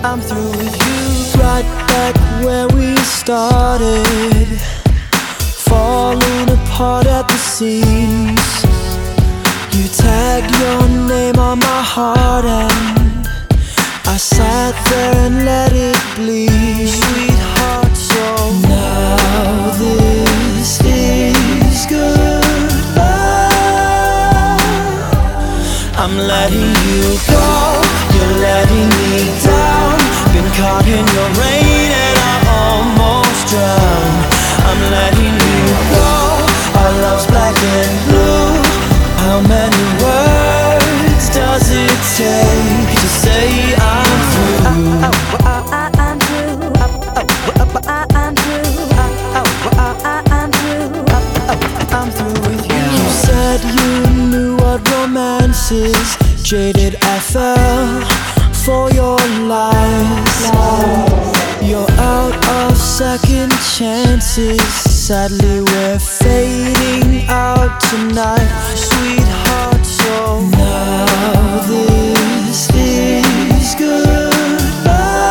I'm through with you. Right back where we started, falling apart at the seams. You tagged your name on my heart and I sat there and let it bleed. Sweetheart, so now this is goodbye. I'm letting you go, you're letting me down. Been caught in your rain and I almost drowned. I'm letting you go, our love's black and blue. How many words does it take to say I'm through? I'm through. I'm through. I'm through with you. You said you knew what romance is. Jaded I fell for your lies. You're out of second chances. Sadly we're fading out tonight. Sweetheart, so now this is goodbye.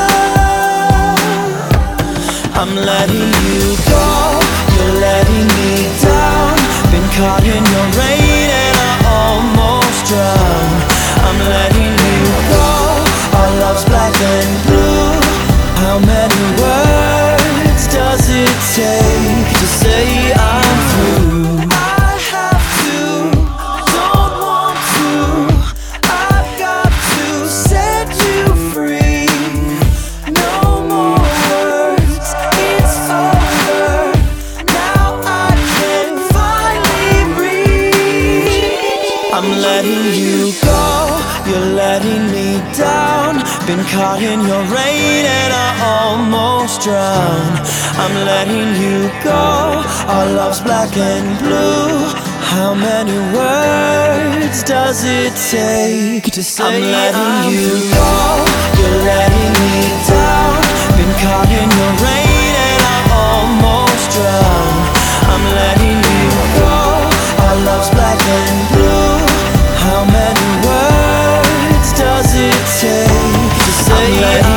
I'm letting you go, you're letting me down. Been caught in your rain and I almost drowned. I'm letting you go, our love's black and blue. How many words does it take to say I'm through? I have to, don't want to. I've got to set you free. No more words, it's over. Now I can finally breathe. I'm letting you go, you're letting me down. Been caught in your rain and I almost drowned. I'm letting you go, our love's black and blue. How many words does it take to say I'm letting you go, you're letting me down. Been caught in your rain and I almost drowned. I'm letting you go, our love's black and blue. How many words does it take to say I'm letting